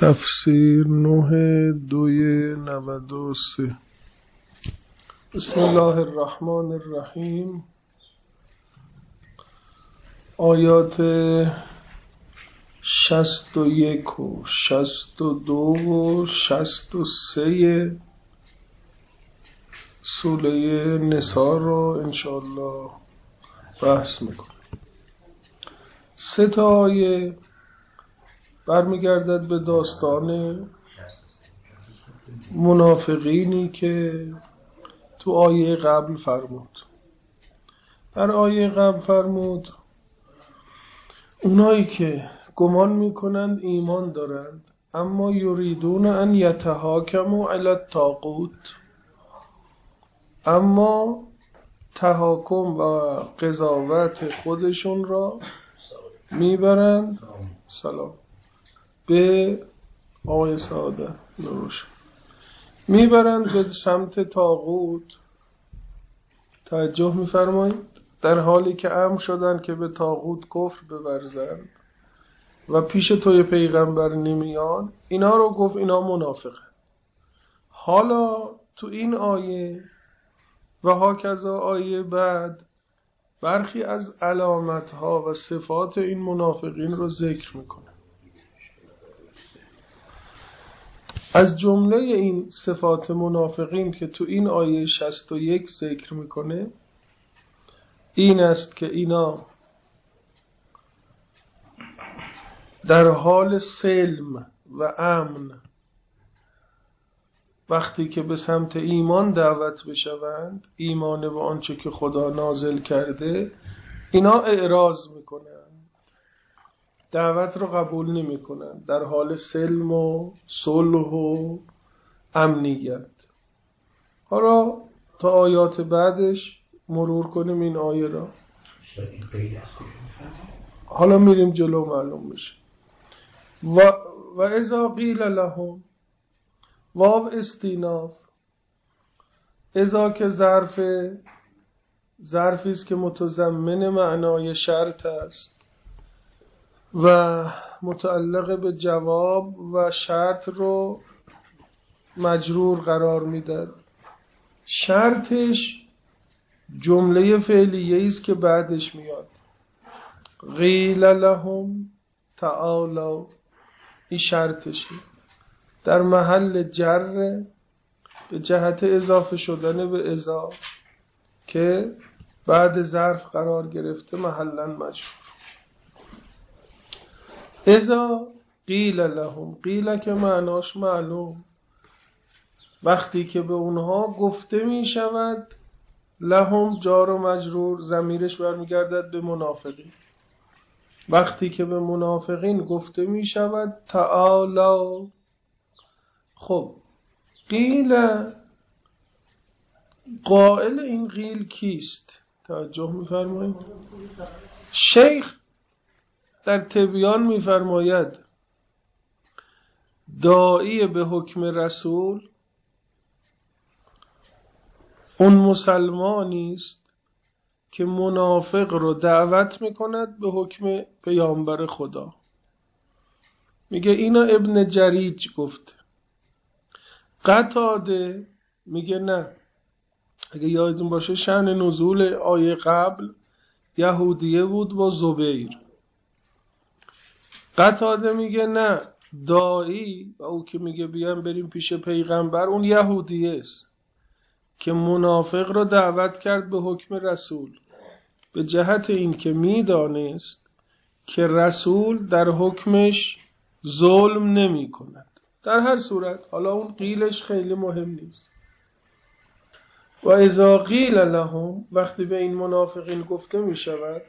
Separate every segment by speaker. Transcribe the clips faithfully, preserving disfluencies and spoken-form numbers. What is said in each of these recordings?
Speaker 1: تفسیر نه دوی نود و سه. بسم الله الرحمن الرحیم. آیات شصت و یک و شصت و دو و شصت و سه سوره نساء رو انشاءالله بحث میکنم. سه تا آیه برمیگردد به داستان منافقینی که تو آیه قبل فرمود. در آیه قبل فرمود اونایی که گمان میکنند ایمان دارند اما یریدون ان یتحاکموا الی الطاغوت، اما تحاکم و قضاوت خودشون را میبرند سلام به آقای سعاده نروش میبرند به سمت طاغوت. توجه میفرمایید، در حالی که امر شدن که به طاغوت کفر بورزند و پیش توی پیغمبر نمیان، اینا رو گفت اینا منافقه. حالا تو این آیه و هاکذا آیه بعد برخی از علامتها و صفات این منافقین رو ذکر میکنه. از جمله این صفات منافقین که تو این آیه شصت و یک ذکر میکنه این است که اینا در حال سلم و امن وقتی که به سمت ایمان دعوت بشوند، ایمان به آنچه که خدا نازل کرده، اینا اعراض میکنن، دعوت رو قبول نمی کنن، در حال سلم و صلح و امنیت. حالا تا آیات بعدش مرور کنیم این آیه را، حالا میریم جلو معلوم میشه. و و اذا قیل لهم، واو استیناف، اذا که ظرف ظرفی است که متضمن معنای شرط است و متعلق به جواب و شرط رو مجرور قرار میداد. شرطش جمله فعلیه است که بعدش میاد. قیل لهم تعالوا، این شرطشه، در محل جر به جهت اضافه شدن به اذا که بعد ظرف قرار گرفته محلا مجرور. اذا قیل لهم، قیل که معناش معلوم، وقتی که به اونها گفته می شود، لهم جار و مجرور ضمیرش برمیگردد به منافقین. وقتی که به منافقین گفته می شود تعالی. خب قیل، قائل این قیل کیست؟ توجه می فرمایید. شیخ در تبیان می فرماید داعی به حکم رسول اون مسلمانی است که منافق رو دعوت میکند به حکم پیامبر خدا. میگه اینا ابن جریج گفت. قتاده میگه نه، اگه یادتون باشه شأن نزول آیه قبل یهودیه بود با زبیر. قتاده میگه نه، داعی و او که میگه بیان بریم پیش پیغمبر اون یهودیه است که منافق رو دعوت کرد به حکم رسول، به جهت این که میدانست که رسول در حکمش ظلم نمی کند. در هر صورت حالا اون قیلش خیلی مهم نیست. و اذا قیل لهم، وقتی به این منافقین گفته می شود،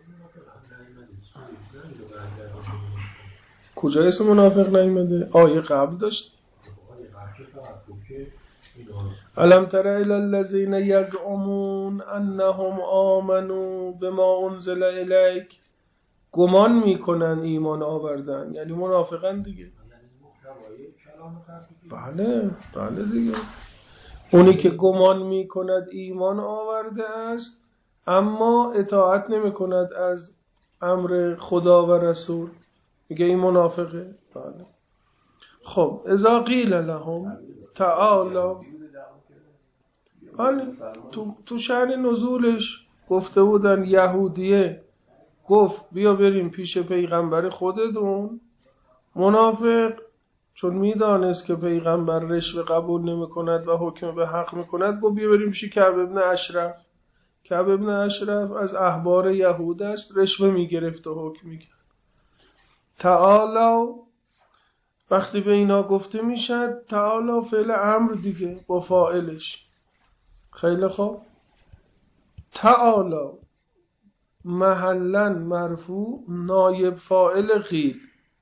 Speaker 1: کجا اسم منافق نیامده؟ آیه قبل داشت. الم تر الی الذین یزعمون انهم آمنوا بما انزل الیک، گمان میکنن ایمان آوردن، یعنی منافقن دیگه. بله بله دیگه، اونی که گمان میکند ایمان آورده است اما اطاعت نمیکند از امر خدا و رسول، میگه این منافقه. بله. خب اذا قیل لهم تعالی، تو تو شأن نزولش گفته بودن یهودیه گفت بیا بریم پیش پیغمبر خودتون. منافق چون میدانست که پیغمبر رشوه قبول نمی کند و حکم به حق می کند گفت بیا بریم پیش کعب ابن اشرف. کعب ابن اشرف از احبار یهود است، رشوه می گرفت و حکم می کرد. تعالی وقتی به اینا گفته میشد، تعالی فعل امر دیگه با فاعلش. خیلی خوب، تعالی محلا مرفوع نایب فاعل قیل.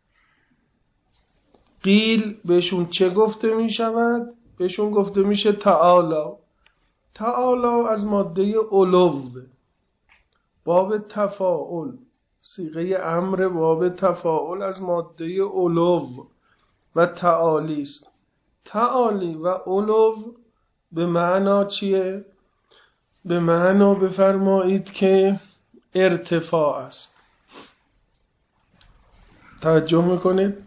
Speaker 1: قیل بهشون چه گفته می شود؟ بهشون گفته میشه تعالی. تعالی از ماده علو، باب تفاعل، صیغه امر باب تفاعل از ماده علو و تعالی است. تعالی و علو به معنا چیه؟ به معنا بفرمایید که ارتفاع است. توجه میکنید؟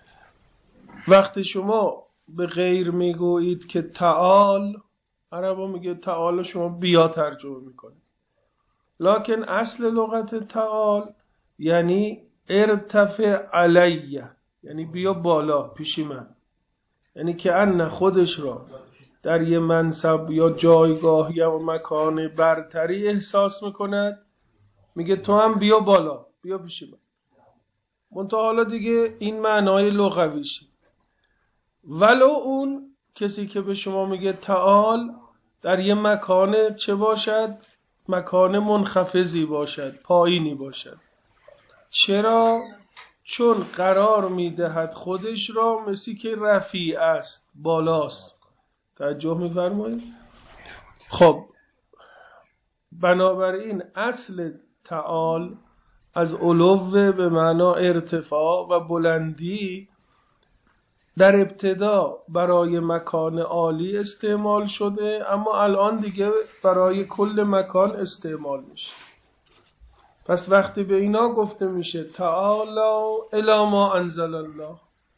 Speaker 1: وقتی شما به غیر میگویید که تعال، عربا میگه تعال، شما بیا ترجمه میکنید. لکن اصل لغت تعال یعنی ارتفع علیه، یعنی بیا بالا پیشی من. یعنی که ان خودش را در یه منصب یا جایگاه یا مکان برتری احساس میکند، میگه تو هم بیا بالا، بیا پیشی من. منتها حالا دیگه این معنای لغویشه. ولو اون کسی که به شما میگه تعال در یه مکان چه باشد؟ مکان منخفضی باشد، پایینی باشد. چرا؟ چون قرار میدهد خودش را مثل که رفیع است، بالاست. توجه میفرمایید؟ خب بنابراین اصل تعال از علو به معنا ارتفاع و بلندی در ابتدا برای مکان عالی استعمال شده، اما الان دیگه برای کل مکان استعمال میشه. پس وقتی به اینا گفته میشه تعالی الی ما انزل الله،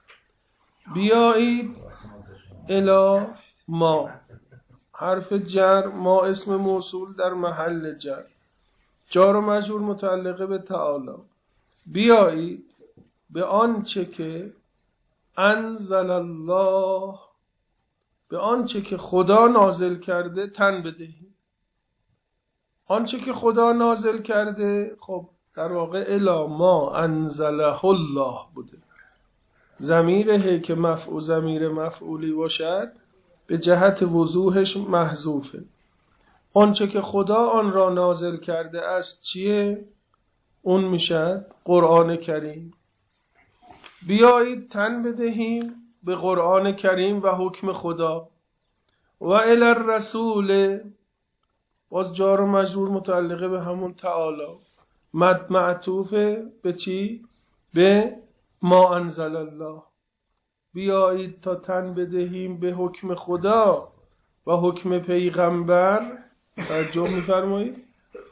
Speaker 1: بیایید الی ما، حرف جر، ما اسم موصول در محل جر، جار و مجرور متعلقه به تعالی. بیایید به آنچه که انزل الله، به آنچه که خدا نازل کرده تن بدهید. آنچه که خدا نازل کرده خب در واقع الی ما انزله الله بوده. ضمیره که مفعول ضمیر مفعولی باشد به جهت وضوحش محذوفه. آنچه که خدا آن را نازل کرده است چیه؟ اون میشد قرآن کریم. بیایید تن بدهیم به قرآن کریم و حکم خدا. و الی الرسول، باز جار و مجرور متعلقه به همون تعالی، مد معطوفه به چی؟ به ما انزل الله. بیایید تا تن بدهیم به حکم خدا و حکم پیغمبر. توجه می‌فرمایید؟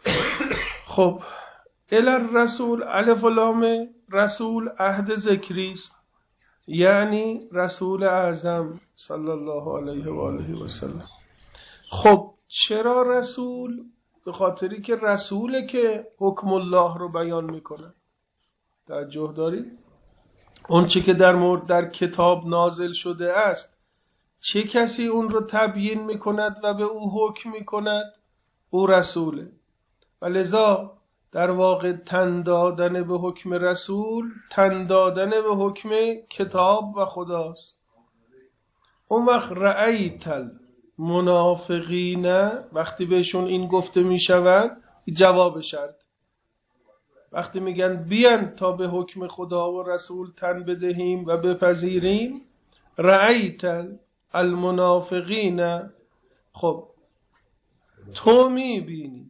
Speaker 1: خب الی الرسول، الف و لام رسول عهد ذکری است، یعنی رسول اعظم صلی الله علیه و آله و سلم. خب چرا رسول؟ به خاطری که رسوله که حکم الله رو بیان میکنه. توجه دارید؟ اون چی که در مورد در کتاب نازل شده است، چه کسی اون رو تبیین میکند و به او حکم میکند؟ او رسوله. و لذا در واقع تن دادن به حکم رسول، تن دادن به حکم کتاب و خداست. اون وقت رأیت المنافقین، وقتی بهشون این گفته می شود، جواب شرط. وقتی میگن بیان تا به حکم خدا و رسول تن بدهیم و بپذیریم، رأیت المنافقین، خب تو میبینی.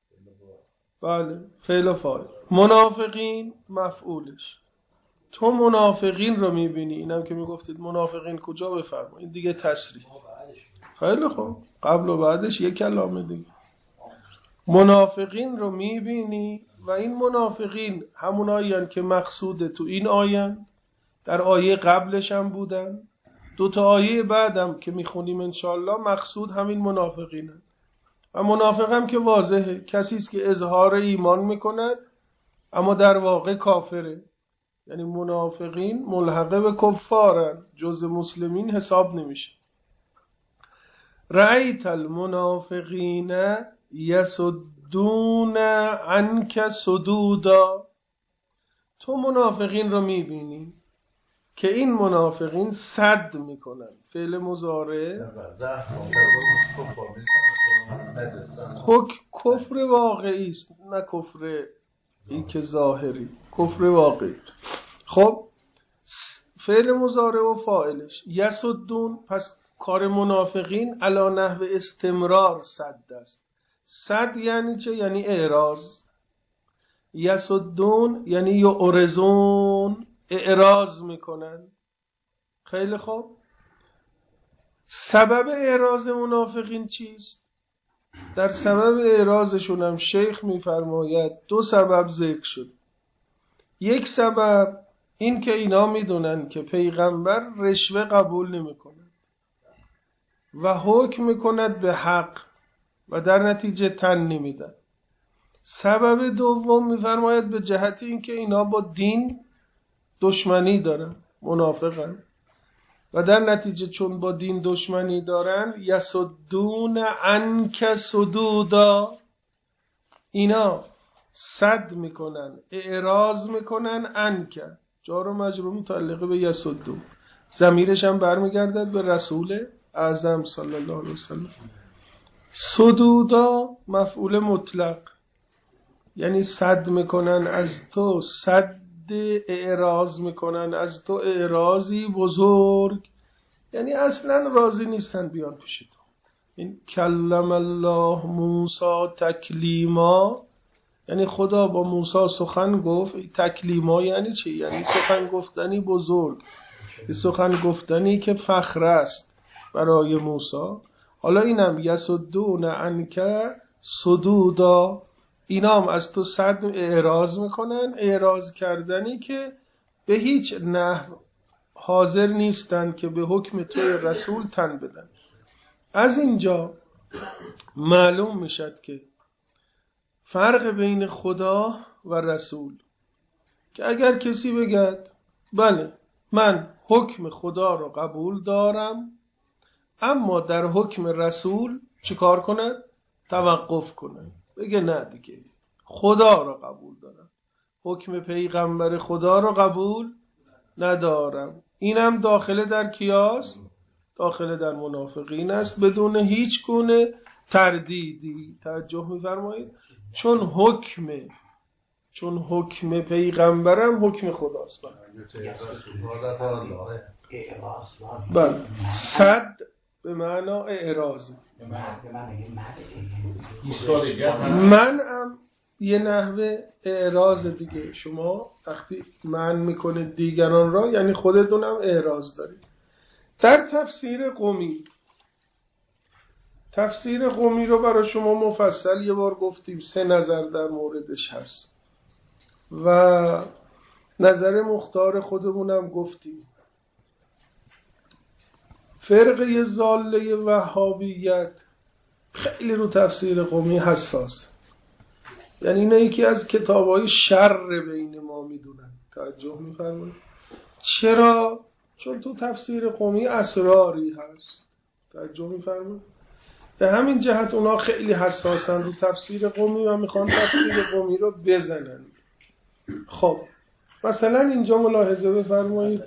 Speaker 1: بله، فعل و فاعل. منافقین مفعولش. تو منافقین رو میبینی. اینم که میگفتید منافقین کجا بفرما، این دیگه تصریح. خیلی خوب، قبل و بعدش یک کلامه دیگه. منافقین رو میبینی و این منافقین همونایین که مقصود تو این آیند، در آیه قبلش هم بودن، دو تا آیه بعدم که میخونیم انشالله مقصود همین منافقینن. و منافق هم که واضحه، کسی است که اظهار ایمان میکند اما در واقع کافره. یعنی منافقین ملحقه به کفارن، جز مسلمین حساب نمیشه. رأیت المنافقین یصدون عنک صدودا، تو منافقین رو میبینی که این منافقین صد میکنن. فعل مضارع کفر واقعی است، نه کفر این که ظاهری، کفر واقعی. خب فعل مضارع و فاعلش یصدون، پس کار منافقین علی نحو استمرار صد است. صد یعنی چه؟ یعنی اعراض. یصدون یعنی یعرضون، اعراض میکنن. خیلی خوب، سبب اعراض منافقین چیست؟ در سبب اعراضشون هم شیخ میفرماید دو سبب ذکر شد. یک سبب این که اینا میدونن که پیغمبر رشوه قبول نمیکنه و حکم میکند به حق و در نتیجه تن نمیدن. سبب دوم میفرماید به جهت این که اینا با دین دشمنی دارن، منافقن، و در نتیجه چون با دین دشمنی دارن یصدون عنک صدودا، اینا صد میکنن، اعراض میکنن. عنک جار و مجرور متعلق به یصدون، ضمیرش هم برمیگردد به رسول اعظم صلی الله علیه وسلم. صدودا مفعول مطلق، یعنی صد میکنن از تو، صد اعراض میکنن از تو، اعراضی بزرگ، یعنی اصلا راضی نیستن بیان پیش تو. این کلم الله موسی تکلیما، یعنی خدا با موسی سخن گفت. تکلیما یعنی چی؟ یعنی سخن گفتنی بزرگ، سخن گفتنی که فخر است برای موسی. حالا اینم یصدون عنک صدودا، اینا هم از تو صد اعراض میکنن، اعراض کردنی که به هیچ نحو حاضر نیستن که به حکم توی رسول تن بدن. از اینجا معلوم میشد که فرق بین خدا و رسول، که اگر کسی بگد بله من حکم خدا رو قبول دارم اما در حکم رسول چی کار کند؟ توقف کنه، بگه نه دیگه خدا رو قبول دارم، حکم پیغمبر خدا رو قبول ندارم، اینم داخل در کیاس؟ داخل در منافقین است، بدون هیچ گونه تردیدی. توجه می‌فرمایید؟ چون حکم چون حکم پیغمبرم حکم خداست. بله، صد به معنا اعراض، من هم یه نحوه اعراض دیگه. شما وقتی من میکنید دیگران را، یعنی خودتونم اعراض دارید. در تفسیر قمی، تفسیر قمی رو برای شما مفصل یه بار گفتیم، سه نظر در موردش هست و نظر مختار خودمونم گفتیم. فرقه ضاله وهابیت خیلی رو تفسیر قمی حساس، یعنی اینه یکی از کتابای شر بین ما میدونن. توجه میفرمایید؟ چرا؟ چون تو تفسیر قمی اسراری هست. توجه میفرمایید؟ به همین جهت اونا خیلی حساسن رو تفسیر قمی و میخوان تفسیر قمی رو بزنن. خب مثلا اینجا ملاحظه بفرمایید،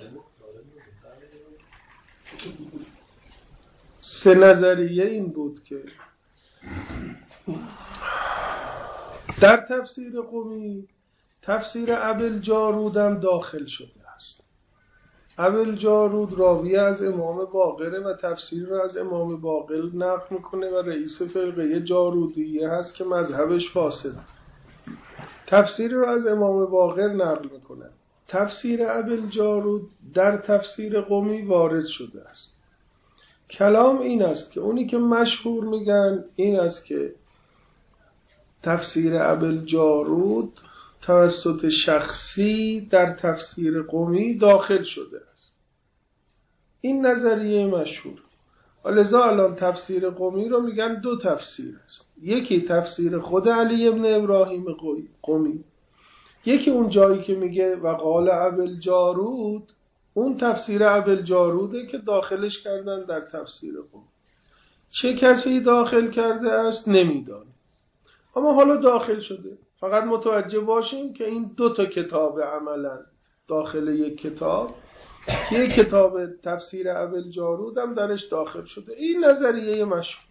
Speaker 1: سه نظریه این بود که در تفسیر قمی تفسیر ابوالجارود هم داخل شده است. ابوالجارود راوی از امام باقره و تفسیر رو از امام باقر نقل میکنه و رئیس فرقه جارودیه هست که مذهبش فاسد. تفسیر رو از امام باقر نقل میکنه. تفسیر ابوالجارود در تفسیر قمی وارد شده است. کلام این است که اونی که مشهور میگن این است که تفسیر ابوالجارود توسط شخصی در تفسیر قمی داخل شده است. این نظریه مشهور. لذا الان تفسیر قمی رو میگن دو تفسیر است. یکی تفسیر خود علی ابن ابراهیم قمی، یکی اون جایی که میگه و قال ابوالجارود، اون تفسیر ابوالجاروده که داخلش کردن در تفسیر قمی. چه کسی داخل کرده است نمیدانیم، اما حالا داخل شده. فقط متوجه باشیم که این دو تا کتاب عملا داخل یک کتاب، که یک کتاب تفسیر ابوالجارود هم درش داخل شده. این نظریه مشهور.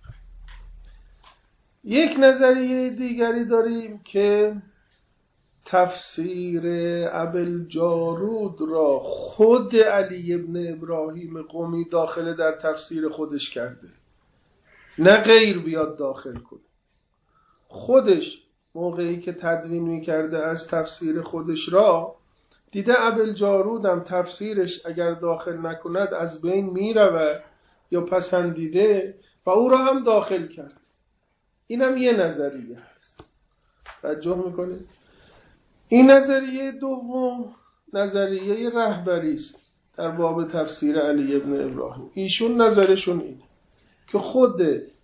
Speaker 1: یک نظریه دیگری داریم که تفسیر ابوالجارود را خود علی ابن ابراهیم قمی داخل در تفسیر خودش کرده، نه غیر بیاد داخل کنه. خودش موقعی که تدوین می‌کرده از تفسیر خودش را دیده ابوالجارود هم تفسیرش اگر داخل نکند از بین میرود یا پسندیده و او را هم داخل کرد. این هم یه نظریه هست. توجه میکنه؟ این نظریه دوم نظریه رهبری است در باب تفسیر علی ابن ابراهیم. ایشون نظرشون اینه که خود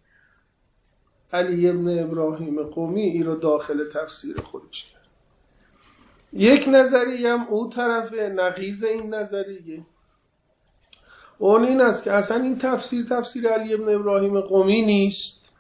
Speaker 1: علی ابن ابراهیم قمی این رو داخل تفسیر خودش کرد. یک نظریه هم او طرف نقیض این نظریه، اون این است که اصلا این تفسیر تفسیر علی ابن ابراهیم قمی نیست.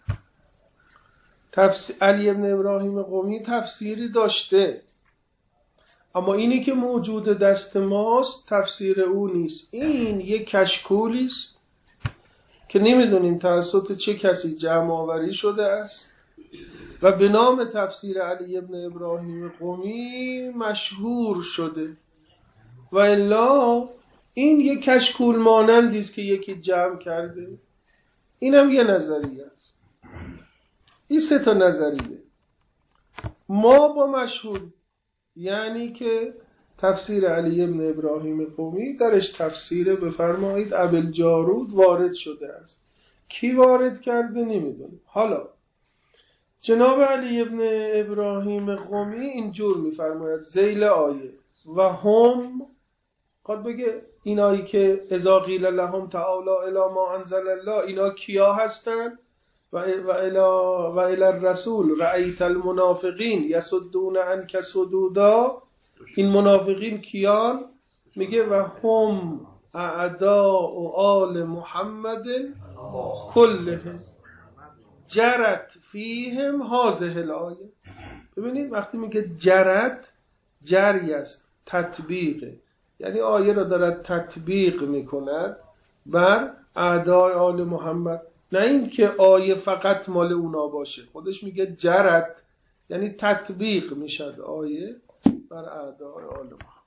Speaker 1: تفسیر علی ابن ابراهیم قمی تفسیری داشته، اما اینی که موجود دست ماست تفسیر او نیست. این یک کشکولی است که نمیدونیم توسط چه کسی جمع آوری شده است و به نام تفسیر علی ابن ابراهیم قمی مشهور شده، و الا این یک کشکول مانندی است که یکی جمع کرده. این هم یه نظریه است. این سه تا نظریه ما با مشهور، یعنی که تفسیر علی ابن ابراهیم قمی درش تفسیر بفرمایید ابوالجارود وارد شده است. کی وارد کرده نمیدونیم. حالا جناب علی ابن ابراهیم قمی اینجور میفرماید ذیل آیه و هم، قد بگه اینایی که اذا قیل لهم تعالی الی ما انزل الله، اینا کیا هستند؟ و الی و الی الرسول رأیت المنافقین یصدون عنک صدودا. این منافقین کیان؟ میگه و هم اعداء آل محمد کلهم جرت فیهم هذه الآیه. ببینید وقتی میگه جرت، جری است، تطبیقه، یعنی آیه را دارد تطبیق میکند بر اعداء آل محمد، نه این که آیه فقط مال اونا باشه. خودش میگه جرت یعنی تطبیق میشد آیه بر اعداء آل محمد.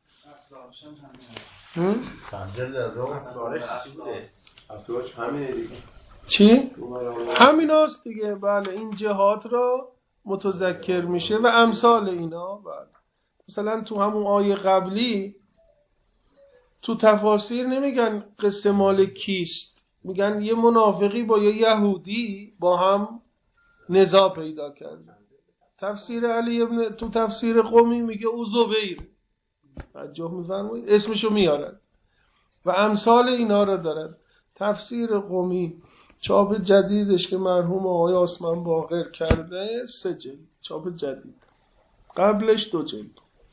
Speaker 1: چی؟ همین هست دیگه. بله این جهات را متذکر میشه و امثال اینا. بله مثلا تو همون آیه قبلی تو تفاسیر نمیگن قصه مال کیست، میگن یه منافقی با یه یهودی با هم نزاع پیدا کرده. تفسیر علی ابن تو تفسیر قمی میگه او زبیر، توجه میفرمایید اسمشو میارن و امثال اینا رو دارن. تفسیر قمی چاپ جدیدش که مرحوم آقای عثمان باقر کرده سه جلد چاپ جدید، قبلش دو جلد.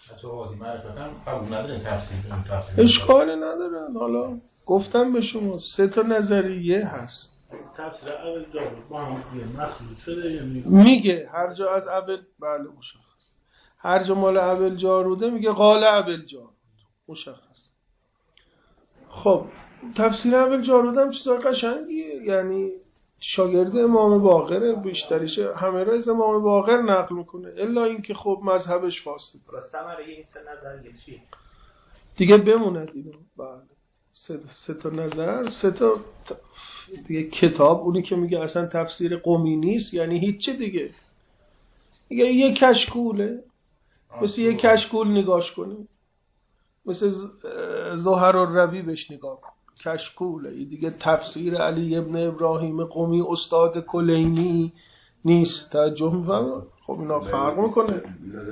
Speaker 1: اشکالی ندارن. حالا گفتم به شما سه تا نظریه هست.
Speaker 2: تفسیر ابوالجارود با هم مخلوط شده
Speaker 1: میگه هر جا از ابل، بله مشخص، هر جا مال ابوالجاروده میگه قال ابوالجارود، مشخص. خب تفسیر ابوالجارود هم چیزای قشنگیه، یعنی شاگرد امام باقر بیشتریش همه را از امام باقر نقل میکنه، الا اینکه خب مذهبش فاسد.
Speaker 2: و ثمره این سه نظریه چیه؟
Speaker 1: دیگه بموند اینا. بله سه, سه تا نظر، سه تا دیگه کتاب. اونی که میگه اصلا تفسیر قمی نیست یعنی هیچ دیگه، میگه یه کشکوله، مثل یه کشکول نگاش کنی، مثل زهر الربی بهش نگاه کن، کشکوله. این دیگه تفسیر علی ابن ابراهیم قمی استاد کلینی نیست. توجه می‌فرمایید؟ خب اینا فرق میکنه.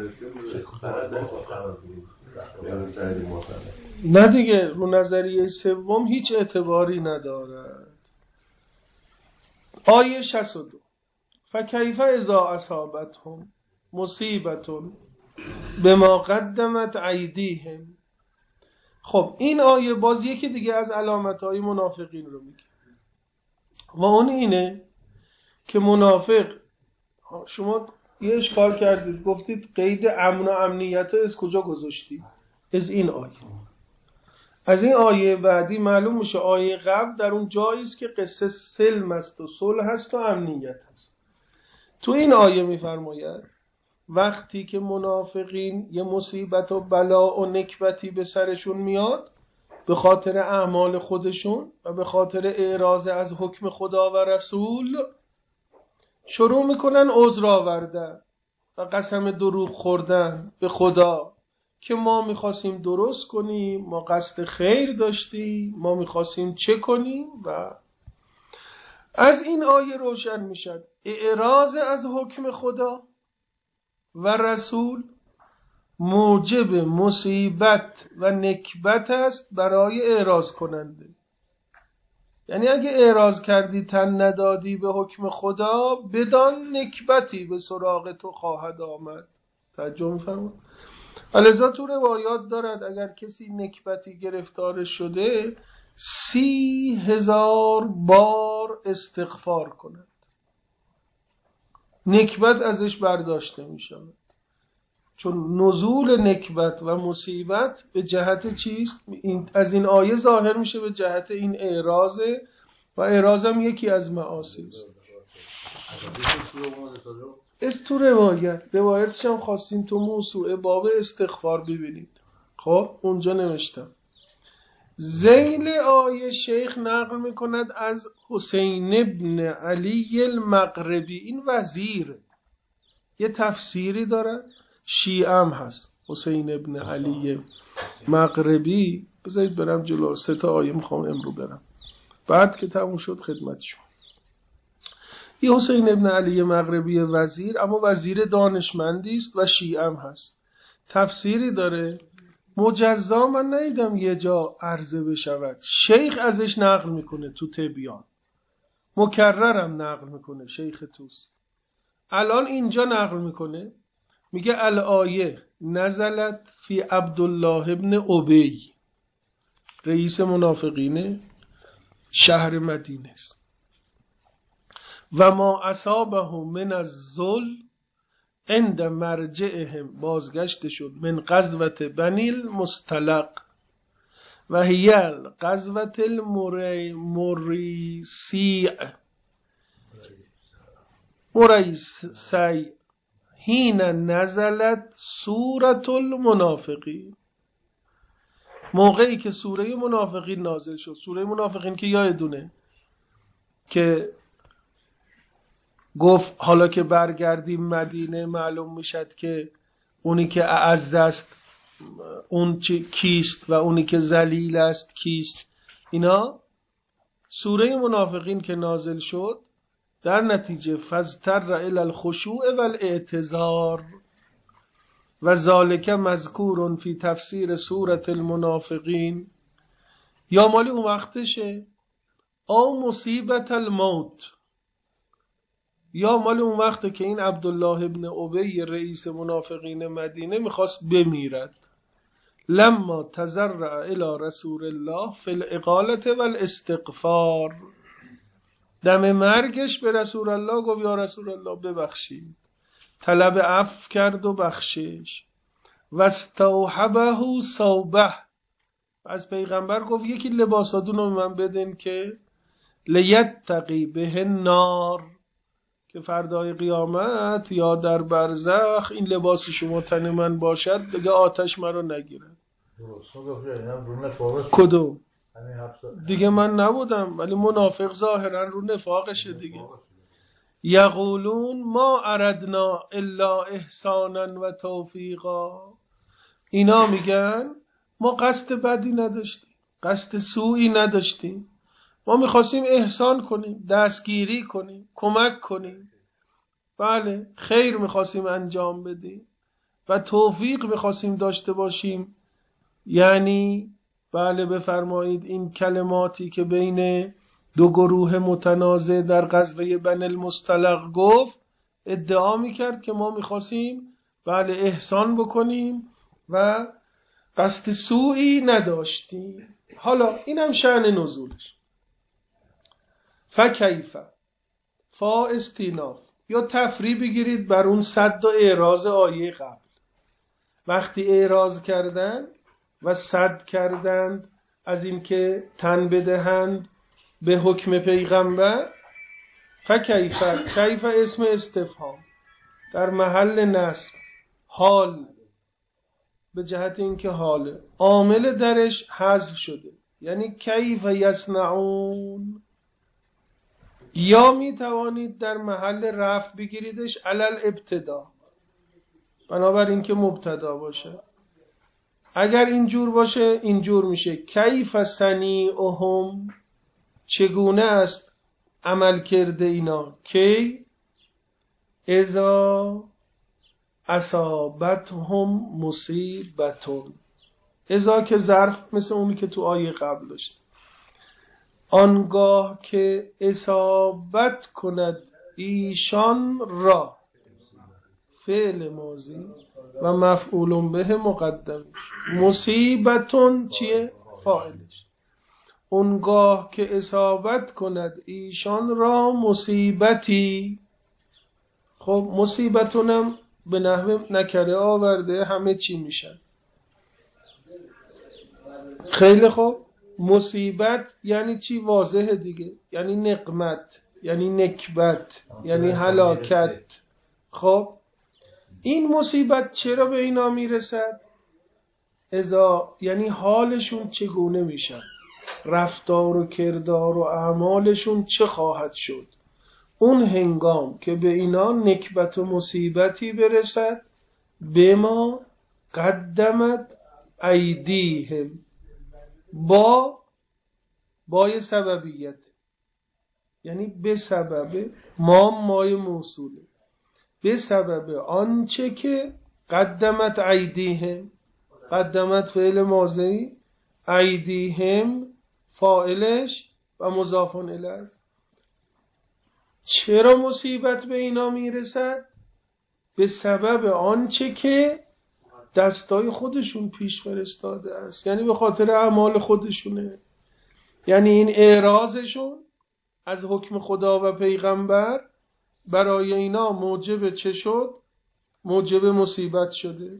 Speaker 1: نه دیگه، رو نظریه سوم هیچ اعتباری ندارد. آیه شصت و دو فکیف اذا اصابتهم مصیبت بما قدمت ایدیهم. خب این آیه باز یکی دیگه از علامت‌های منافقین رو میگه و اون اینه که منافق، شما یه اشکال کردید گفتید قید امن و امنیت از کجا گذاشتید؟ از این آیه. از این آیه بعدی معلوم میشه آیه قبل در اون جایی است که قصه سلم است و صلح هست و امنیت هست. تو این آیه میفرماید وقتی که منافقین یه مصیبت و بلا و نکبتی به سرشون میاد به خاطر اعمال خودشون و به خاطر اعراض از حکم خدا و رسول، شروع میکنن عذر آوردن و قسم دروغ خوردن به خدا که ما میخواستیم درست کنیم، ما قصد خیر داشتیم، ما میخواستیم چه کنیم. و از این آیه روشن میشد اعراض از حکم خدا و رسول موجب مصیبت و نکبت است برای اعراض کننده. یعنی اگه اعراض کردی تن ندادی به حکم خدا، بدان نکبتی به سراغ تو خواهد آمد. توجه می‌فرمایید؟ لذا تو روایات دارد اگر کسی نکبتی گرفتار شده سی هزار بار استغفار کند، نکبت ازش برداشته می‌شود. چون نزول نکبت و مصیبت به جهت چیست؟ این از این آیه ظاهر میشه به جهت این اعراضه و اعراضم یکی از معاصی است. از تو روایت روایتش هم خواستین تو موسوعه باب استغفار ببینید. خب اونجا نوشتم ذیل آیه شیخ نقل میکند از حسین ابن علی المغربی. این وزیر یه تفسیری داره، شیعم هست، حسین ابن علی مغربی. بذارید برم جلو، سه تا آیه میخوام امرو برم، بعد که تموم شد خدمت شما. این حسین ابن علی مغربی وزیر، اما وزیر دانشمندی است و شیعم هست. تفسیری داره مجزا من ندیدم یه جا عرضه بشود. شیخ ازش نقل میکنه تو تبیان، مکررم نقل میکنه شیخ توسی. الان اینجا نقل میکنه میگه الآیه نزلت فی عبدالله ابن ابی، رئیس منافقین شهر مدینه است. و ما اصابه من الذل عند مرجعهم، بازگشت شد، من غزوة بنی المصطلق و هی الغزوة المریسیع مریسی حین نزلت سورة المنافقین. موقعی که سوره منافقین نازل شد. سوره منافقین که یادتونه که گفت حالا که برگردیم مدینه معلوم میشد که اونی که اعز است اون کیست و اونی که ذلیل است کیست. اینا سوره منافقین که نازل شد در نتیجه فاضطر الی الخشوع و الاعتذار و ذالک مذکور فی تفسیر سوره المنافقین. یا مالی اون وقتشه او مصیبت الموت، یا مال اون وقته که این عبدالله ابن ابی رئیس منافقین مدینه میخواست بمیرد. لما تضرع الی رسول الله فی الاقالة و الاستغفار، دم مرگش به رسول الله گفت یا رسول الله ببخشید، طلب عفو کرد و بخشش. و استوحبه ثوبه، از پیغمبر گفت یکی لباساتون رو من بدین که لیتقی به النار، که فردای قیامت یا در برزخ این لباس شما تن من باشد دیگه آتش من رو نگیرد. کدوم؟ دیگه من نبودم ولی منافق ظاهرا رو نفاقشه دیگه. یقولون ما اردنا الا احسانا و توفیقا، اینا میگن ما قصد بدی نداشتیم، قصد سوئی نداشتیم، ما میخواستیم احسان کنیم، دستگیری کنیم، کمک کنیم. بله خیر میخواستیم انجام بدیم و توفیق میخواستیم داشته باشیم، یعنی بله بفرمایید این کلماتی که بین دو گروه متنازع در غزوه بنی المصطلق گفت، ادعا میکرد که ما میخواستیم بله احسان بکنیم و قصد سوئی نداشتیم. حالا اینم شأن نزولش. فکیف فا استیناف، یا تفریع بگیرید بر اون صد و اعراض آیه قبل. وقتی اعراض کردن و صد کردند از اینکه تن بدهند به حکم پیغمبر، فکیف، کیف اسم استفهام در محل نصب، حال به جهت اینکه حاله، عامل درش حذف شده، یعنی کیف یصنعون. یا می توانید در محل رفع بگیریدش علل ابتدا، بنابراین که مبتدا باشه. اگر اینجور باشه اینجور میشه کیف صنیعهم، چگونه است عمل کرده اینا، کی اذا اصابتهم مصیبتون، اذا که ظرف مثل اونی که تو آیه قبل داشت، آنگاه که اصابت کند ایشان را، فعل ماضی و مفعول به مقدم، مصیبتون چیه؟ فاعلش. اونگاه که اصابت کند ایشان را مصیبتی، خب مصیبتونم به نحو نکره آورده، همه چی میشن. خیلی خوب، مصیبت یعنی چی؟ واضحه دیگه، یعنی نقمت، یعنی نکبت، یعنی هلاکت. خب این مصیبت چرا به اینا میرسد؟ ازا یعنی حالشون چگونه میشن، رفتار و کردار و اعمالشون چه خواهد شد اون هنگام که به اینا نکبت و مصیبتی برسد، به ما قدمت ایدیهم، با بای سببیت، یعنی به سبب، ما مای موصوله، به سبب آنچه که قدمت ایدیهم، قدمت فعل ماضی، ایدیهم فاعلش و مضاف الیه. چرا مصیبت به اینا میرسد؟ به سبب آنچه که دستای خودشون پیش فرستاده است، یعنی به خاطر اعمال خودشونه. یعنی این اعراضشون از حکم خدا و پیغمبر برای اینا موجب چه شد؟ موجب مصیبت شده.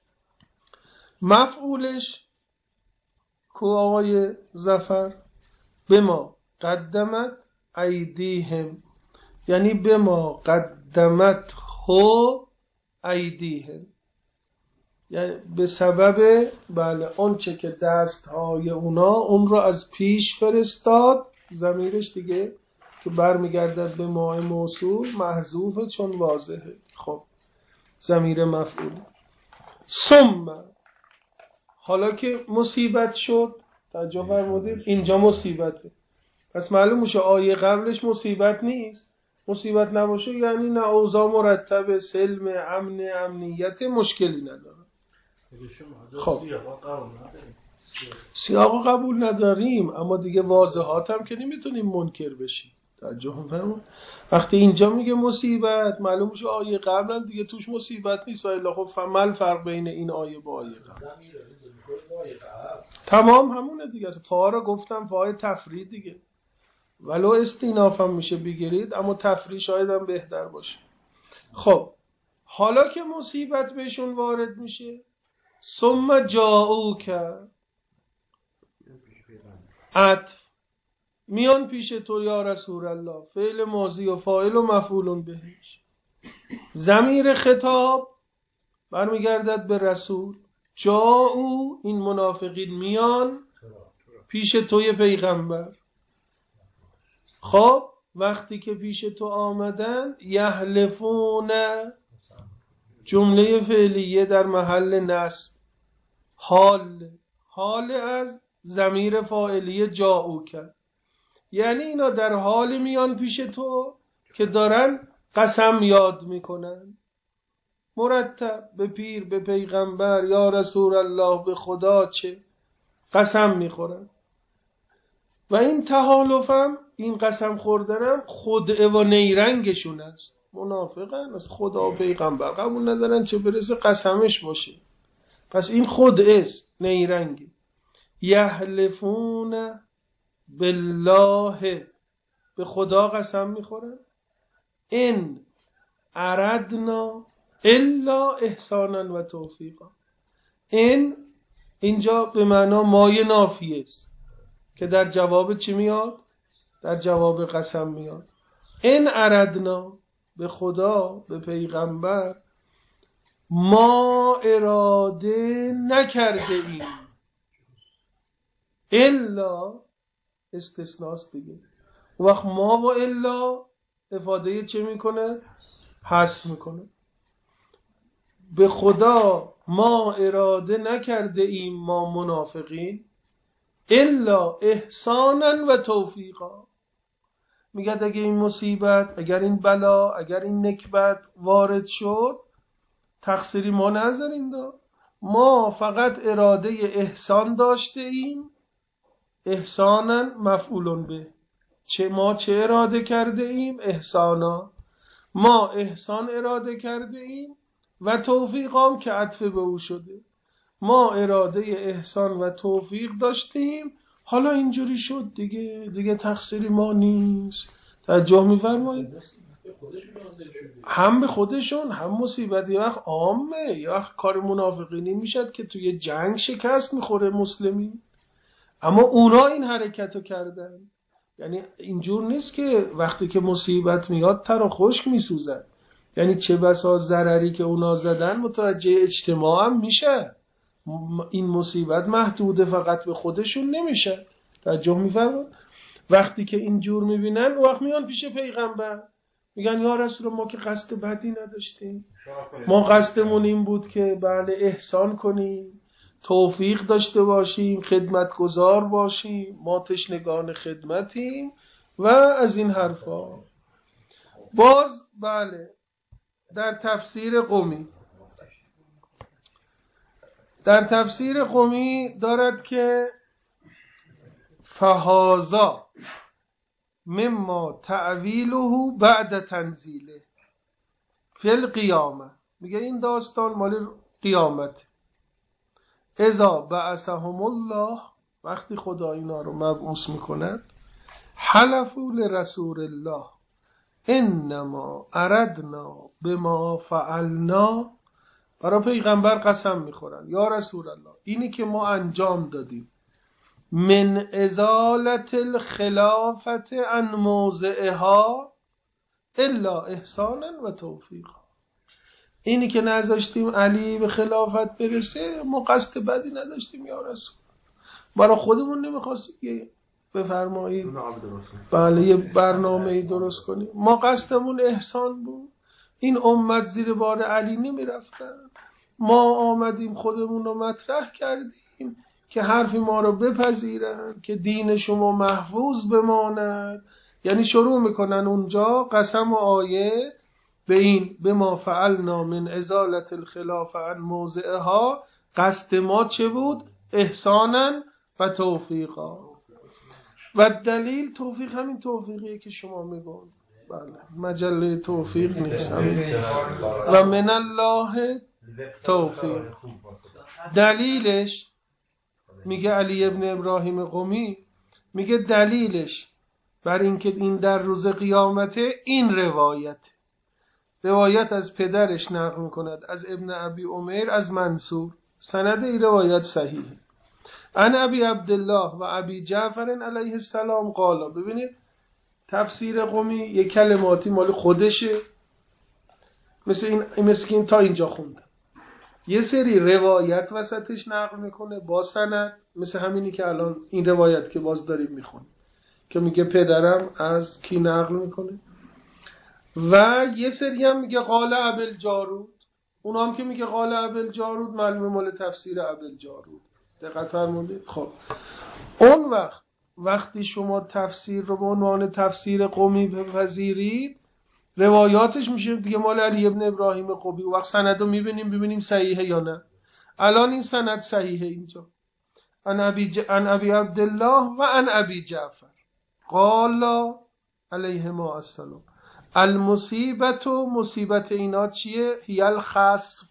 Speaker 1: مفعولش کو آقای ظفر؟ به ما قدمت ایدیهم، یعنی به ما قدمت هو ایدیهم، یعنی به سبب بله اون چه که دست های اونا اون رو از پیش فرستاد. ضمیرش دیگه که برمیگردد به ما موصول محذوفه چون واضحه. خب ضمیر مفعول. ثم، حالا که مصیبت شد، توجه فرمودید اینجا مصیبته، پس معلوم میشه آیه قبلش مصیبت نیست. مصیبت نباشه یعنی نه اوضاع مرتب، سلم، امن، امنیت، مشکلی نداره. خب سیاق قبول نداریم، اما دیگه واضحات هم که نمیتونیم منکر بشیم. توجه فرمود. وقتی اینجا میگه مصیبت، معلوم میشه آیه قبلا دیگه توش مصیبت نیست. و الا خب فمل فرق بین این آیه با آیه قبل؟ تمام همونه دیگه. فا رو گفتم فای تفرید دیگه، ولو استیناف هم میشه بگیرید، اما تفرید شاید هم بهتر باشه. خب حالا که مصیبت بهشون وارد میشه، ثم جاءوک، عطف میان پیش تو یا رسول الله، فعل ماضی و فاعل و مفعول بهش، ضمیر خطاب برمیگردد به رسول. جاءو این منافقین میان پیش توی پیغمبر. خب وقتی که پیش تو آمدن، یحلفون جمله فعلیه در محل نصب، حال حال از ضمیر فاعلیه جاءو کرد، یعنی اینا در حال میان پیش تو که دارن قسم یاد میکنن، مرتب به پیر، به پیغمبر، یا رسول الله، به خدا چه قسم میخورن. و این تحالفم، این قسم خوردنم خدعه و نیرنگشون است. منافقن، از خدا و پیغمبر قبول ندارن، چه برسه قسمش باشه. پس این خدعه است، نیرنگی. یحلفون بالله، به خدا قسم میخورن. ان اردنا الا احسانا و توفیقا. این اینجا به معنا مایه نافیه است که در جواب چی میاد؟ در جواب قسم میاد. این اردنا، به خدا، به پیغمبر ما اراده نکرده ایم. الا استثناست دیگه. وقت ما و الا افاده چه میکنه؟ حذف میکنه. به خدا ما اراده نکرده ایم ما منافقین الا احسانا و توفیقا. میگه اگه این مصیبت، اگر این بلا، اگر این نکبت وارد شد، تقصیری ما نذاریم دا. ما فقط اراده احسان داشته ایم. احسانا مفعولون به چه، ما چه اراده کرده ایم؟ احسانا، ما احسان اراده کرده ایم. و توفیقام که عطف به او شده، ما اراده احسان و توفیق داشتیم، حالا اینجوری شد دیگه، دیگه تقصیری ما نیست. توجه می‌فرمایید؟ هم به خودشون، هم مصیبت یه وقت عامه، یه وقت کار منافقینی میشد که توی جنگ شکست میخوره مسلمین، اما اونا این حرکتو کردن. یعنی اینجور نیست که وقتی که مصیبت میاد تر و خشک میسوزن. یعنی چه بسا ضرری که اونا زدن متوجه اجتماع هم میشه. این مصیبت محدود فقط به خودشون نمیشه. توجه میفرمایید؟ وقتی که اینجور میبینن، وقت میان پیش پیغمبر میگن یا رسول، ما که قصد بدی نداشتیم، ما قصدمون این بود که بله احسان کنیم، توفیق داشته باشیم، خدمتگزار باشیم، ما تشنگان خدمتیم و از این حرفا. باز بله در تفسیر قمی، در تفسیر قمی دارد که فهازا مما تعویله بعد تنزیله فی القیامه. میگه این داستان مال قیامت. اذا بعثهم الله، وقتی خدا اینا رو مبعوث میکند، حلفوا لرسول الله انما اردنا بما فعلنا، برای پیغمبر قسم میخورن یا رسول الله اینی که ما انجام دادیم، من ازالت الخلافت عن موضعها الا احسانا و توفیقا. اینی که نذاشتیم علی به خلافت برسه، ما قصد بدی نداشتیم یا رسول، برای خودمون نمیخواستیم بفرمایید بله یه برنامه درست کنیم، ما قصدمون احسان بود، این امت زیر بار علی نمیرفتن، ما آمدیم خودمون رو مطرح کردیم که حرف ما رو بپذیرن، که دین شما محفوظ بماند. یعنی شروع میکنن اونجا قسم و آیه به این به ما فعلنا من ازالت الخلاف عن موضعها، قصد ما چه بود؟ احسانا و توفیقا. و دلیل توفیق همین توفیقیه که شما میگون، بله مجله توفیق نیست، و من الله توفیق. دلیلش میگه علی ابن ابراهیم قمی، میگه دلیلش بر اینکه این در روز قیامته این روایت روایت از پدرش نقل میکند، از ابن ابی عمیر از منصور، سند این روایت صحیحه. ان ابی عبدالله و ابی جعفر علیه السلام قالا. ببینید تفسیر قمی یک کلماتی مال خودشه، مثل این مثل این تا اینجا خوندم، یه سری روایت وسطش نقل میکنه با سند، مثل همینی که الان این روایت که باز داریم میخونیم که میگه پدرم از کی نقل میکنه، و یه سری هم میگه قال ابوالجارود. اونا هم که میگه قال ابوالجارود معلومه مال تفسیر ابوالجارود. دقت فرمودید؟ خب اون وقت وقتی شما تفسیر رو به عنوان تفسیر قمی بپذیرید، روایاتش میشه دیگه مال علی ابن ابراهیم قبی. وقت سندو میبینیم ببینیم صحیحه یا نه. الان این سند صحیحه اینجا. ان ابی ج... ان ابی عبدالله و ان ابی جعفر قال علیهما السلام المصیبت و مصیبت اینا چیه؟ هی الخسف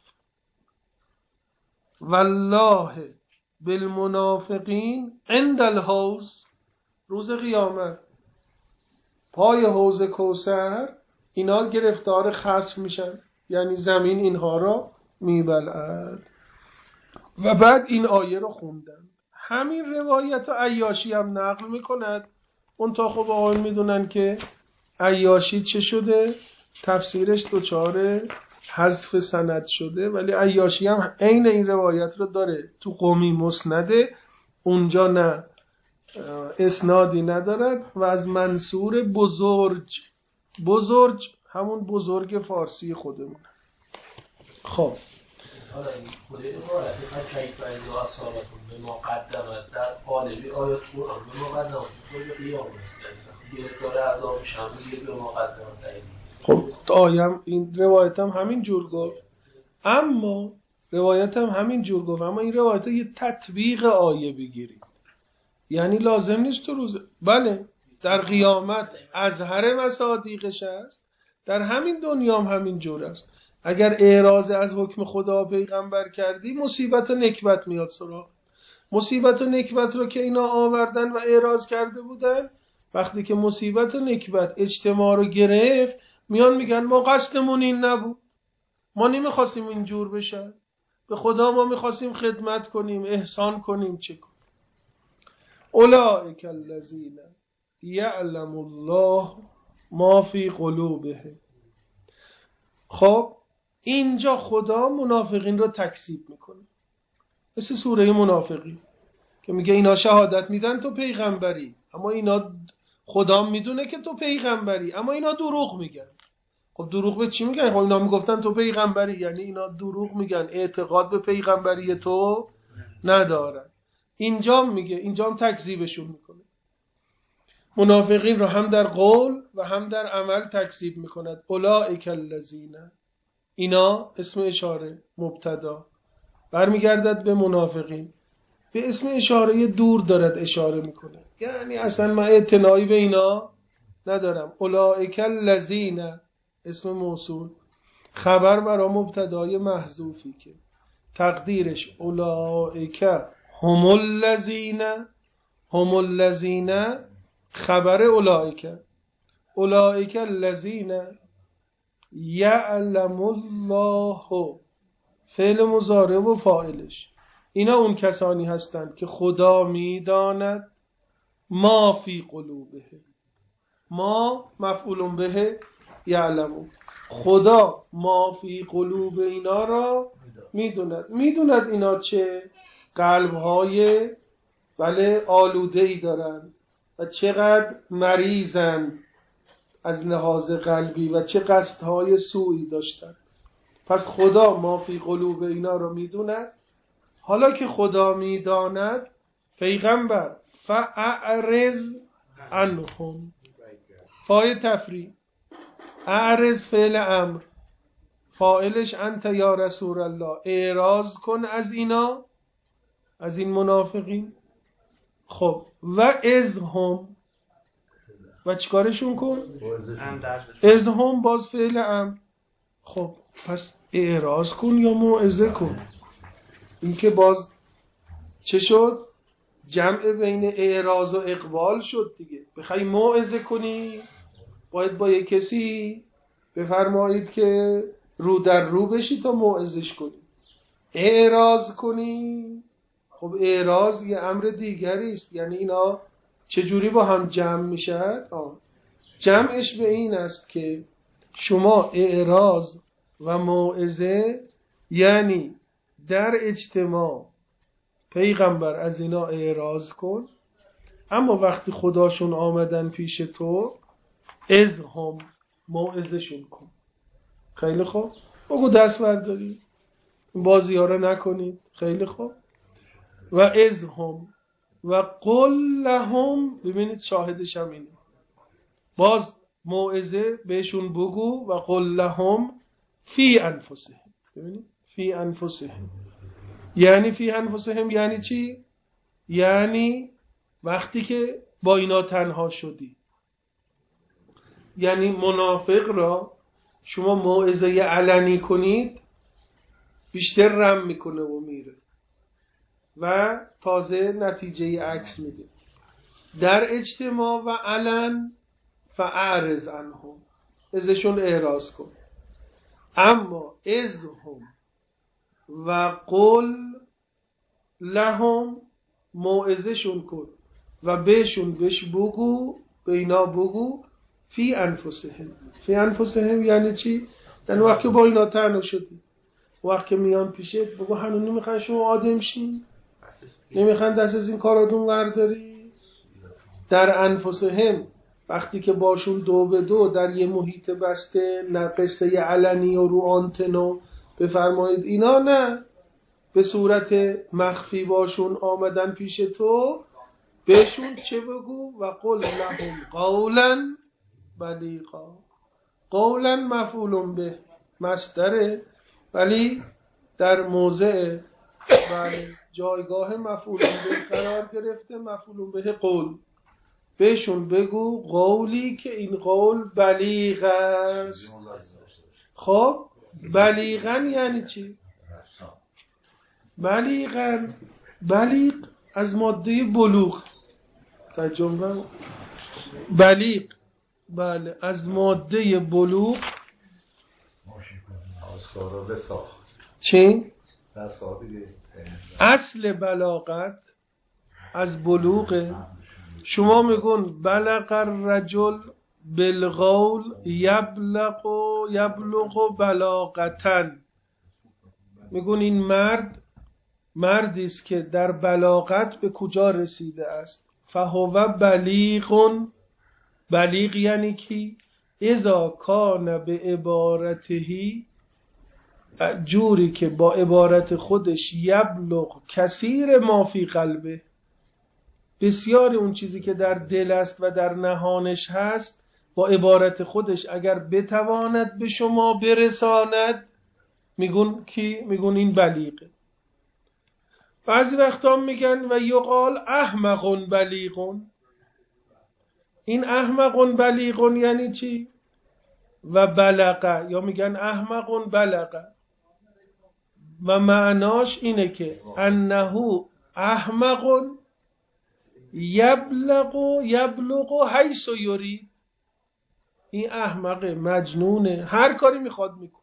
Speaker 1: والله بالمنافقین عند الحوض، روز قیامت پای حوض کوثر اینا گرفتار خسف میشن، یعنی زمین اینها را میبلعد. و بعد این آیه رو خوندن. همین روایت رو عیاشی هم نقل میکند. اون تا خب آقایون میدونن که عیاشی چه شده؟ تفسیرش دوچار حذف سند شده، ولی عیاشی هم عین این روایت رو داره تو قومی مسنده، اونجا نه اسنادی ندارد و از منصور بزرگ، بزرگ همون بزرگ فارسی خودمون. خب
Speaker 3: حالا این خودی عبارت کیف ایزا اصابتون به ما قدمت در قالبی آیات قرآن به ما قدمت خود قیام گرفتار عذاب شمید به ما قدمت داریم.
Speaker 1: خب آیم این روایت هم همین جور گفت، اما روایت هم همین جور گفت، اما این روایت یه تطبیق آیه بگیرید. یعنی لازم نیست تو روز بله در قیامت ازهر مصادیقش است، در همین دنیا هم همین جور است. اگر اعراض از حکم خدا پیغمبر کردی مصیبت و نکبت میاد سراغ. مصیبت و نکبت رو که اینا آوردن و اعراض کرده بودن، وقتی که مصیبت و نکبت اجتماع رو گرفت میان میگن ما قصدمون این نبود، ما نمیخواستیم اینجور بشه، به خدا ما میخواستیم خدمت کنیم، احسان کنیم، چه کنیم. اولئک الذین یعلم الله ما فی قلوبهم. خب اینجا خدا منافقین رو تکذیب میکنه، مثل سوره منافقین که میگه اینا شهادت میدن تو پیغمبری، اما اینا خدا میدونه که تو پیغمبری، اما اینا دروغ میگن. خب دروغ به چی میگن؟ خب اینا میگفتن تو پیغمبری، یعنی اینا دروغ میگن، اعتقاد به پیغمبری تو ندارن. اینجا میگه، اینجا هم تکذیبشون میکنه. منافقین رو هم در قول و هم در عمل تکذیب میکند. اولئک الذین، اینا اسم اشاره مبتدا برمیگردد به منافقین، به اسم اشاره دور دارد اشاره میکنه، یعنی اصلا من اعتنایی به اینا ندارم. اولئک الذین اسم موصول خبر برای مبتدای محذوفی که تقدیرش اولئک هم الذین، هم الذین خبر اولئک، اولئک الذین یعلم الله فعل مضارع و فاعلش، اینا اون کسانی هستند که خدا میداند ما فی قلوبه، ما مفعول به یعلم، خدا ما فی قلوب اینا را میدوند. میدوند اینا چه قلبهای بله آلوده ای دارن و چقدر مریضن از لحاظ قلبی و چه قصدهای سوئی داشتن. پس خدا ما فی قلوب اینا رو میدوند. حالا که خدا میداند، پیغمبر فاعرض عنهم، فای تفریع، اعرض فعل امر، فاعلش انت یا رسول الله، اعراض کن از اینا، از این منافقین. خب و ازهم، و چیکارشون کن؟ ازهم باز فعل امر. خب پس اعراض کن یا موعظه کن. این که باز چه شد؟ جمع بین اعراض و اقبال شد دیگه. بخوای موعظه کنی باید با یک کسی بفرمایید که رو در رو بشی تا موعظش کنی. اعراض کنی، خب اعراض یه امر دیگری است، یعنی اینا چجوری با هم جمع میشن؟ جمعش به این است که شما اعراض و موعظه یعنی در اجتماع پیغمبر از اینا اعراض کن، اما وقتی خداشون آمدن پیش تو از هم موعظشون کن. خیلی خوب، بگو دست برداری، بازی ها رو نکنید. خیلی خوب. و از هم و قل لهم، ببینید شاهدش هم اینه، باز موعظه بهشون بگو و قل لهم فی انفسهم. ببینید فی انفسهم یعنی فی انفسهم یعنی چی؟ یعنی وقتی که با اینا تنها شدی، یعنی منافق را شما موعظه علنی کنید بیشتر رم میکنه و میره و تازه نتیجه عکس میده. در اجتماع و علن فاعرض عنهم، ازشون اعراض کن. اما ازهم و قل لهم، موعظهشون کن و بهشون بهش بگو، به اینا بگو فی انفسهم. فی انفسهم یعنی چی؟ یعنی وقتی با اینا تنها شدی، وقتی میان پیشت بگو هنوز نمیخوای شما آدم شی؟ نمیخوان دست از این کاراتون ورداری؟ در انفسهم وقتی که باشون دو به دو در یه محیط بسته، نه قصه علنی و رو آنتنو بفرمایید اینا، نه به صورت مخفی باشون آمدن پیش تو، بهشون چه بگو؟ و قل لهم قولا بلیغا. قولا مفعول به مصدره ولی در موضع بله جایگاه مفعول به قرار گرفته، مفعول به قول. بهشون بگو قولی که این قول بلیغ است. خب بلیغن یعنی چی؟ بلیغن، بلیغ از ماده بلوغ، ترجمه بلیغ بله از ماده بلوغ. چی؟ اصل بلاغت از بلوغه. شما میگون بلغ الرجل بالقول یبلغ یبلغ بلاغتن، میگون این مرد مردی است که در بلاغت به کجا رسیده است. فهو بلیغ، بلیغ یعنی کی؟ اذا کان به عبارتهی، جوری که با عبارت خودش یبلغ کثیر ما فی قلبه، بسیار اون چیزی که در دل است و در نهانش هست با عبارت خودش اگر بتواند به شما برساند، میگون کی؟ میگون این بلیغه. بعضی وقتا میگن و یقال احمق بلیغ. این احمق بلیغ یعنی چی؟ و بلغه، یا میگن احمق بلغه و معناش اینه که انه احمق یبلغ یبلغ حیث یرید. این احمق مجنونه، هر کاری میخواد میکنه،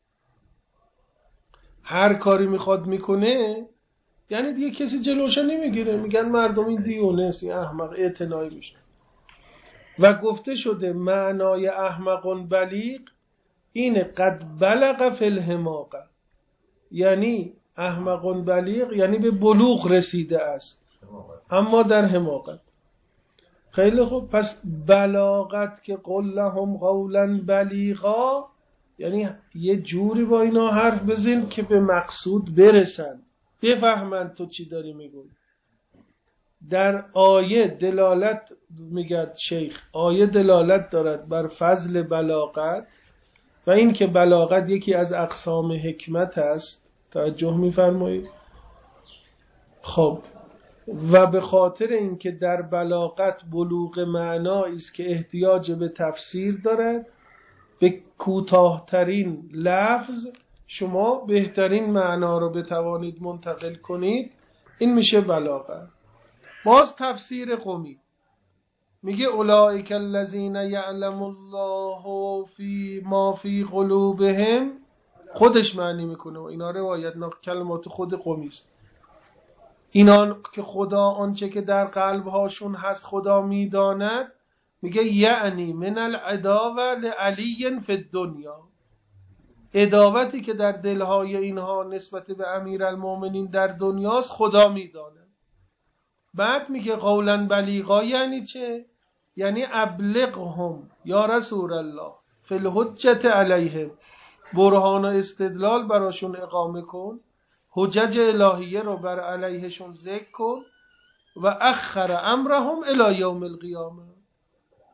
Speaker 1: هر کاری میخواد میکنه، یعنی دیگه کسی جلوشو نمیگیره. میگن مردم این دیونه است، این احمق، اعتنایی میشه. و گفته شده معنای احمق بلیغ اینه قد بلغ فی الحماقه، یعنی احمق بلیغ یعنی به بلوغ رسیده است اما در حماقت. خیلی خوب، پس بلاغت که قل لهم قولا بلیغا یعنی یه جوری با اینا حرف بزن که به مقصود برسن، بفهمن تو چی داری میگوی. در آیه دلالت میگه شیخ، آیه دلالت دارد بر فضل بلاغت و این که بلاغت یکی از اقسام حکمت است. توجه میفرمایید؟ خب و به خاطر اینکه در بلاغت بلوغ معنایی است که احتیاج به تفسیر دارد، به کوتاه‌ترین لفظ شما بهترین معنا رو بتوانید منتقل کنید، این میشه بلاغت. باز تفسیر قمی میگه اولئک الذین یعلم الله فی ما فی قلوبهم، خودش معنی میکنه و اینا روایت کلمات خود قمی است. اینا که خدا آنچه که در قلبهاشون هست خدا میداند، میگه یعنی من العداوه لعلی فی الدنیا، عداوتی که در دلهای اینها نسبت به امیرالمومنین در دنیاست خدا میداند. بعد میگه قولا بلیغا یعنی چه؟ یعنی ابلغهم یا رسول الله فی الحجت علیهم، برهان و استدلال براشون اقامه کن، حجج الهیه رو بر علیهشون ذکر کن و اخر امرهم الی یوم القیامه،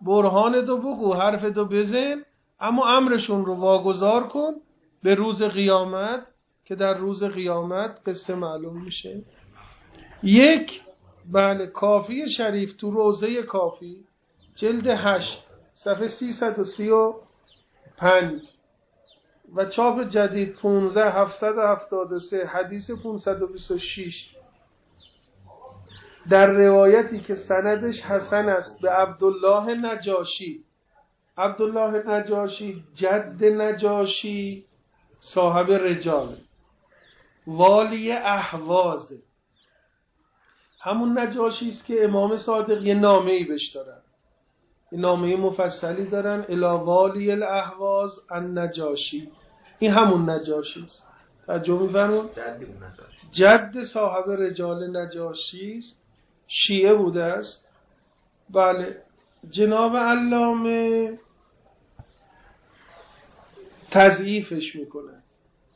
Speaker 1: برهانتو بگو، حرفتو بزن، اما امرشون رو واگذار کن به روز قیامت که در روز قیامت قصه معلوم میشه. یک بله کافی شریف تو روضه کافی جلد هشت صفحه سیصد و سی و پنج و چاپ جدید پانزده هفتصد و هفتاد و سه حدیث پانصد و بیست و شش در روایتی که سندش حسن است به عبدالله نجاشی. عبدالله نجاشی جد نجاشی صاحب رجال، والی اهواز، همون نجاشی است که امام صادق یه نامه‌ای بهش دارن، یه نامه مفصلی دارن الی والی الاهواز النجاشی. این همون نجاشی است. توجه می‌فرمایید؟ جد صاحب رجال نجاشی است، شیعه بوده است. بله جناب علامه تضعیفش میکنه،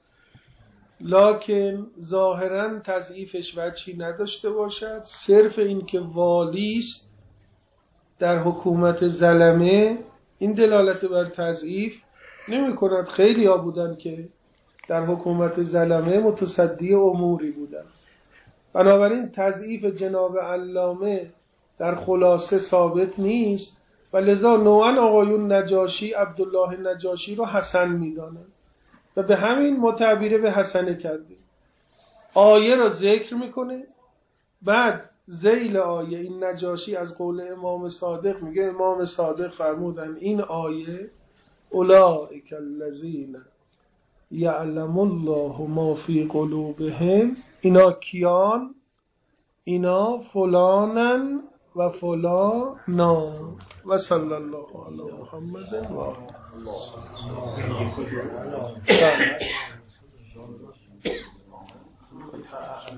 Speaker 1: لکن ظاهرا تضعیفش وجهی نداشته باشد، صرف این که والی است در حکومت ظلمه این دلالت بر تضعیف نمی کند. خیلی ها بودن که در حکومت ظلمه متصدی اموری بودن. بنابراین تضعیف جناب علامه در خلاصه ثابت نیست و لذا نوعا آقایون نجاشی عبدالله نجاشی رو حسن میدانن و به همین متعبیره به حسنه کردیم. آیه را ذکر میکنه، بعد ذیل آیه این نجاشی از قول امام صادق میگه امام صادق فرمودن این آیه اولئک الذین یعلم الله ما فی قلوبهم، اینا کیان؟ اینا فلانن و فلانا و صلی الله علی محمد و آله.